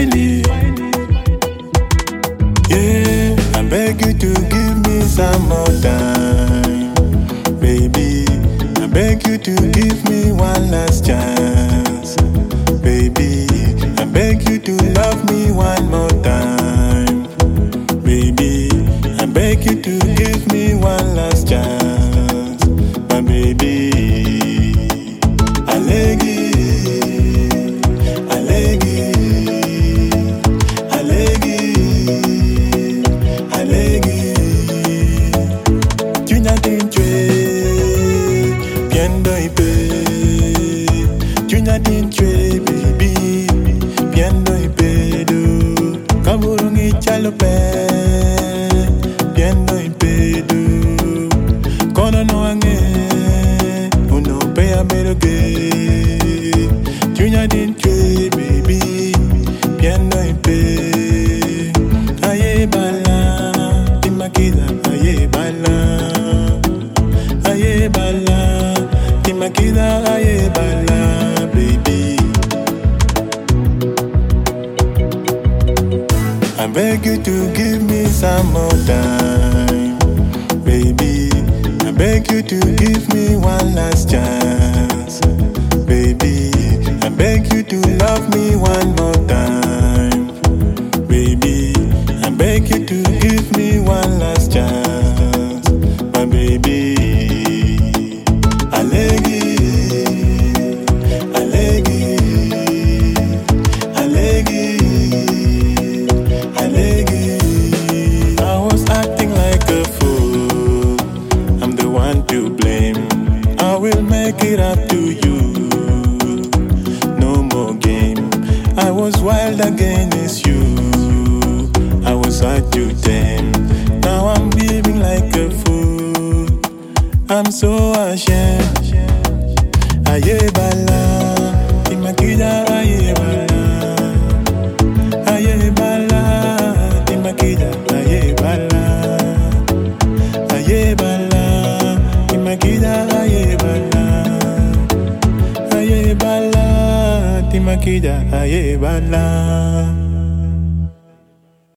Swahili. Yeah, I beg you to give me some more time, baby. I beg you to give me one last chance, baby. I beg you to love me one more time, baby. I beg you to give me one last chance, my baby. Alegi, Alegi, Alegi, Alegi. Tu n'as d'intué, bien doipe. Tu n'as d'intué, baby, bien doipe do. Kaburungi chalope, bien doipe do. Kono no ange, uno pe ameroge. Tu n'as d'intué, baby, bien doipe. Aye bala, timakida, aye bala. Aye bala, timakida, aye bala, baby. I beg you to give me some more time, baby. I beg you to give me one last chance, baby. I beg you to love me one more time, baby. I beg you to give me one last chance, my baby. Alegi, Alegi, Alegi, Alegi. I was acting like a fool. I'm the one to blame. I will make it up to you. No more game. I was wild against you. I was hard to tame. Now I'm living like a fool. I'm so ashamed. Aye bala, timakida aye bala. Aye bala, timakida aye bala. Aye bala, timakida aye bala. Aye bala, timakida aye bala.